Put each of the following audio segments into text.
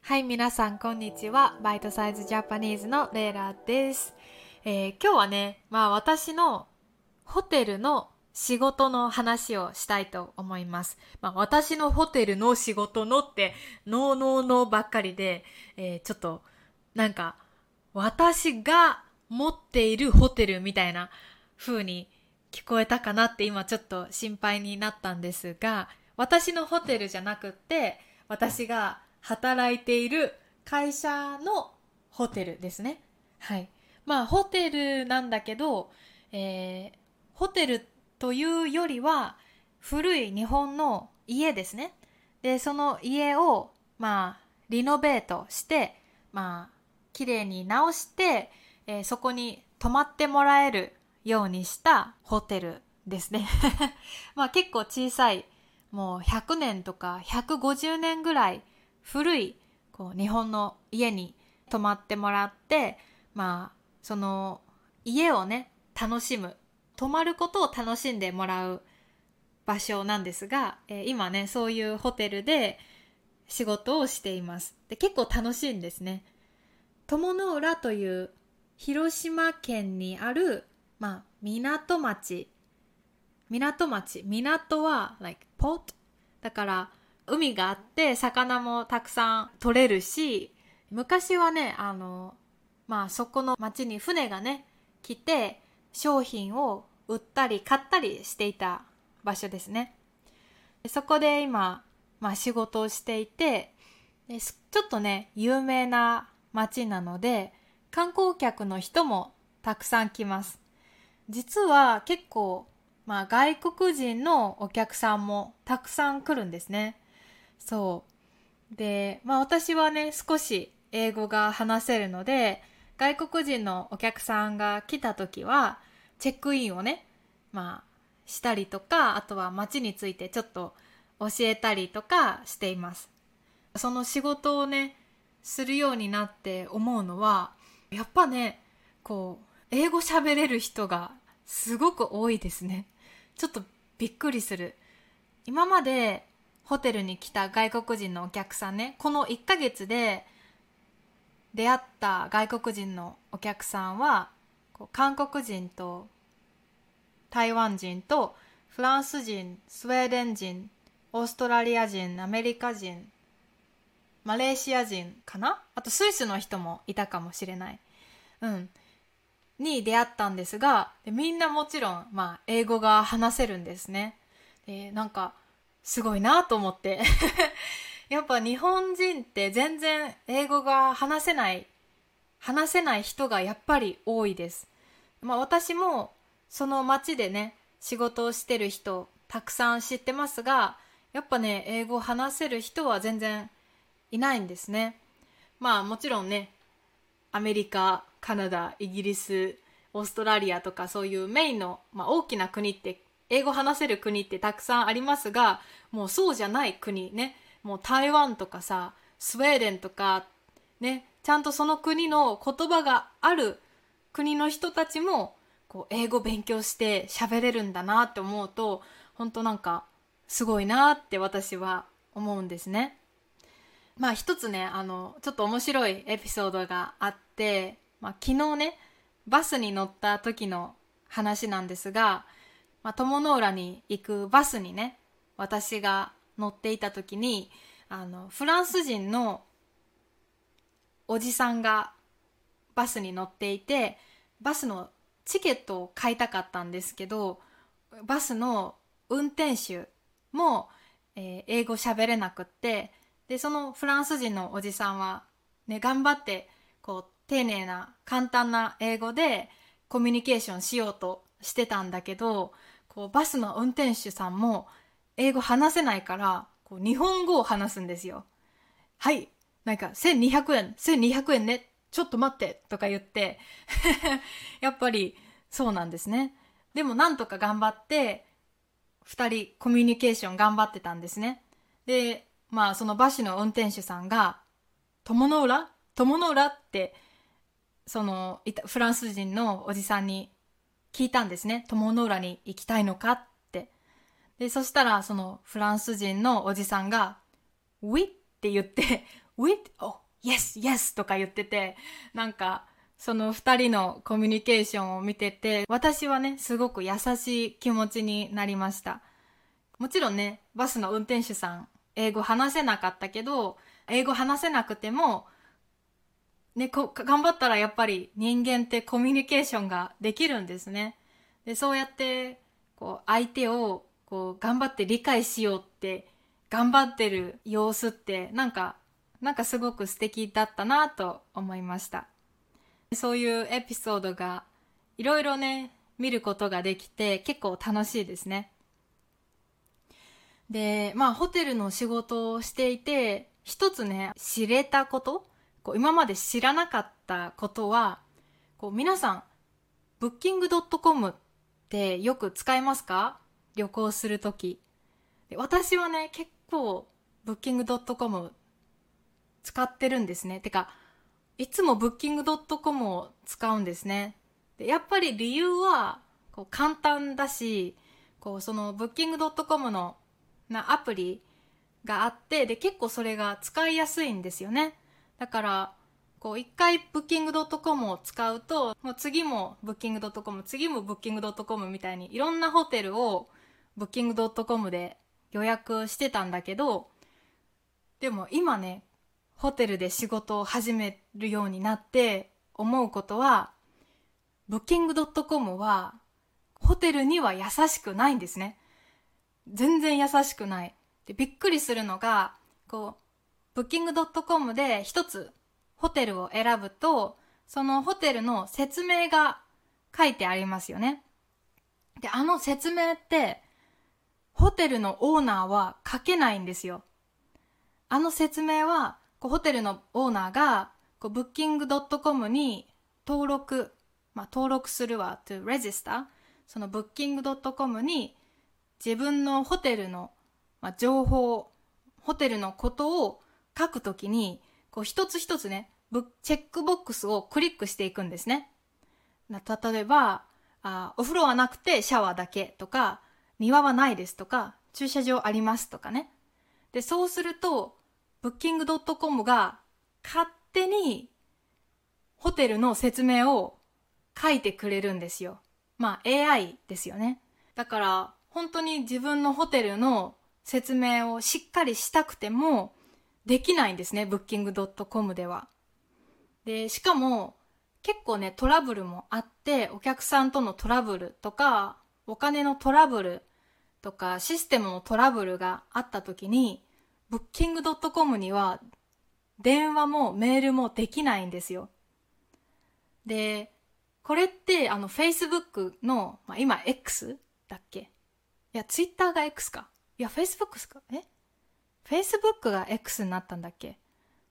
はい、皆さんこんにちは。バイトサイズジャパニーズのレイラです。今日はね、私のホテルの仕事の話をしたいと思います。私のホテルの仕事のってノーばっかりで、ちょっとなんか私が持っているホテルみたいな風に聞こえたかなって今ちょっと心配になったんですが、私のホテルじゃなくって私が働いている会社のホテルですね。はい。ホテルなんだけど、ホテルというよりは古い日本の家ですね。で、その家を、リノベートして、綺麗に直して、そこに泊まってもらえるようにしたホテルですね。結構小さい、もう100年とか150年ぐらい古い日本の家に泊まってもらって、その家をね楽しむ、泊まることを楽しんでもらう場所なんですが、今ねそういうホテルで仕事をしています。で、結構楽しいんですね。鞆の浦という広島県にある、港町。港は like port だから海があって魚もたくさん取れるし、昔はねそこの町に船がね来て商品を売ったり買ったりしていた場所ですね。そこで今、仕事をしていて、ちょっとね有名な町なので観光客の人もたくさん来ます。実は結構、外国人のお客さんもたくさん来るんですね。そうで、私はね少し英語が話せるので、外国人のお客さんが来た時はチェックインをねしたりとか、あとは街についてちょっと教えたりとかしています。その仕事をねするようになって思うのは、やっぱね英語喋れる人がすごく多いですね。ちょっとびっくりする。今までホテルに来た外国人のお客さんね、この1ヶ月で出会った外国人のお客さんは韓国人と台湾人とフランス人、スウェーデン人、オーストラリア人、アメリカ人、マレーシア人かな、あとスイスの人もいたかもしれない、に出会ったんですが、みんなもちろん、英語が話せるんですね。なんかすごいなと思ってやっぱ日本人って全然英語が話せない人がやっぱり多いです。私もその街でね仕事をしてる人たくさん知ってますが、やっぱね英語を話せる人は全然いないんですね。もちろんねアメリカ、カナダ、イギリス、オーストラリアとかそういうメインの、大きな国って英語話せる国ってたくさんありますが、もうそうじゃない国ね、もう台湾とかさ、スウェーデンとかね、ちゃんとその国の言葉がある国の人たちも英語勉強して喋れるんだなって思うと、本当なんかすごいなって私は思うんですね。一つねちょっと面白いエピソードがあって、昨日ねバスに乗った時の話なんですが、鞆の浦に行くバスにね私が乗っていた時にフランス人のおじさんがバスに乗っていて、バスのチケットを買いたかったんですけど、バスの運転手も、英語喋れなくって、でそのフランス人のおじさんは、ね、頑張って丁寧な簡単な英語でコミュニケーションしようとしてたんだけど、バスの運転手さんも英語話せないから日本語を話すんですよ。はい、なんか1200円ね、ちょっと待ってとか言ってやっぱりそうなんですね。でもなんとか頑張って2人コミュニケーション頑張ってたんですね。でそのバスの運転手さんが鞆の浦ってそのフランス人のおじさんに聞いたんですね。鞆の浦に行きたいのかって。でそしたらそのフランス人のおじさんがウィって言って oh, yes, yes とか言ってて、なんか、その二人のコミュニケーションを見てて、私はね、すごく優しい気持ちになりました。もちろんね、バスの運転手さん、英語話せなかったけど、英語話せなくても、ね、頑張ったらやっぱり人間ってコミュニケーションができるんですね。で、そうやって、相手を、頑張って理解しようって、頑張ってる様子って、なんかすごく素敵だったなと思いました。そういうエピソードがいろいろね、見ることができて結構楽しいですね。で、ホテルの仕事をしていて、一つね、知れたこと、今まで知らなかったことは、皆さん、booking.com ってよく使いますか？旅行するとき。私はね、結構 booking.com 使ってるんですね。てか、いつも booking.com を使うんですね。で、やっぱり理由は簡単だし、その booking.com のアプリがあって、で、結構それが使いやすいんですよね。だから、一回 booking.com を使うと、もう次も booking.com、次も booking.com みたいにいろんなホテルを booking.com で予約してたんだけど、でも今ね、ホテルで仕事を始めるようになって思うことは、booking.com はホテルには優しくないんですね。全然優しくない。で、びっくりするのが、booking.com で一つホテルを選ぶと、そのホテルの説明が書いてありますよね。で、あの説明って、ホテルのオーナーは書けないんですよ。あの説明は、ホテルのオーナーが、booking.com に登録するわ、to register、その booking.com に自分のホテルの、情報、ホテルのことを書くときに、一つ一つね、チェックボックスをクリックしていくんですね。例えば、お風呂はなくてシャワーだけとか、庭はないですとか、駐車場ありますとかね。で、そうすると、booking.com が勝手にホテルの説明を書いてくれるんですよ。AI ですよね。だから、本当に自分のホテルの説明をしっかりしたくてもできないんですね、booking.com では。で、しかも結構ね、トラブルもあって、お客さんとのトラブルとか、お金のトラブルとか、システムのトラブルがあった時に、booking.com には電話もメールもできないんですよ。で、これってFacebook の、今 X だっけ？いや、Twitter が X か。いや、Facebook ですか？Facebook が X になったんだっけ？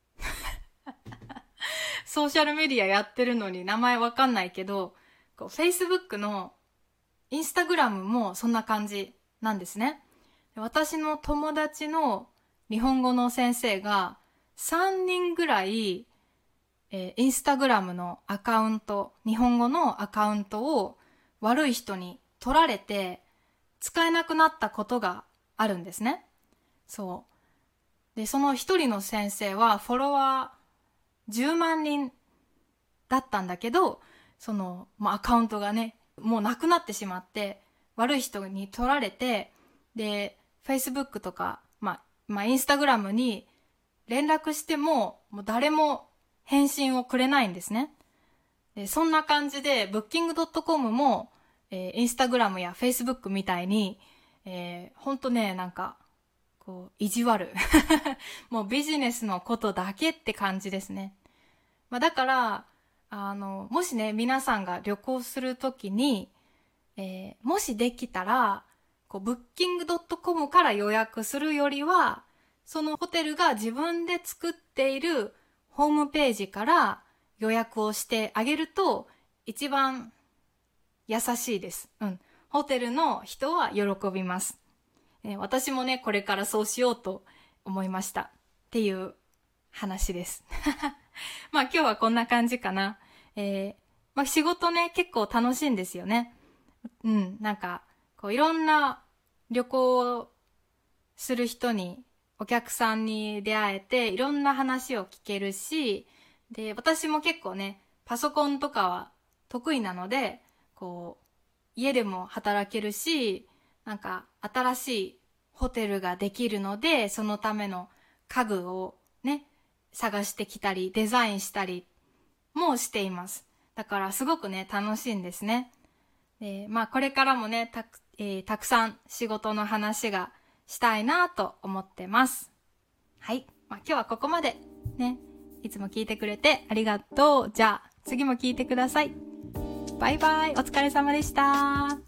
ソーシャルメディアやってるのに名前わかんないけど、Facebook のインスタグラムもそんな感じなんですね。私の友達の日本語の先生が3人ぐらい、インスタグラムのアカウント、日本語のアカウントを悪い人に取られて使えなくなったことがあるんですね。そう。で、その一人の先生はフォロワー10万人だったんだけど、アカウントがね、もうなくなってしまって、悪い人に取られて、で、Facebook とか、インスタグラムに連絡しても、もう誰も返信をくれないんですね。で、そんな感じで、booking.com も、インスタグラムや Facebook みたいに、ほんとね、意地悪。もうビジネスのことだけって感じですね。だから、もしね、皆さんが旅行するときに、もしできたら、booking.com から予約するよりは、そのホテルが自分で作っているホームページから予約をしてあげると、一番優しいです。ホテルの人は喜びます。私もね、これからそうしようと思いました。っていう話です。今日はこんな感じかな。仕事ね、結構楽しいんですよね。いろんな旅行をする人にお客さんに出会えて、いろんな話を聞けるし、で、私も結構ね、パソコンとかは得意なので、こう、家でも働けるし、なんか新しいホテルができるので、そのための家具をね、探してきたり、デザインしたりもしています。だからすごくね、楽しいんですね。で、まあこれからもね、たくさん仕事の話がしたいなと思ってます。はい。まあ今日はここまでね。いつも聞いてくれてありがとう。じゃあ次も聞いてください。バイバイ。お疲れ様でした。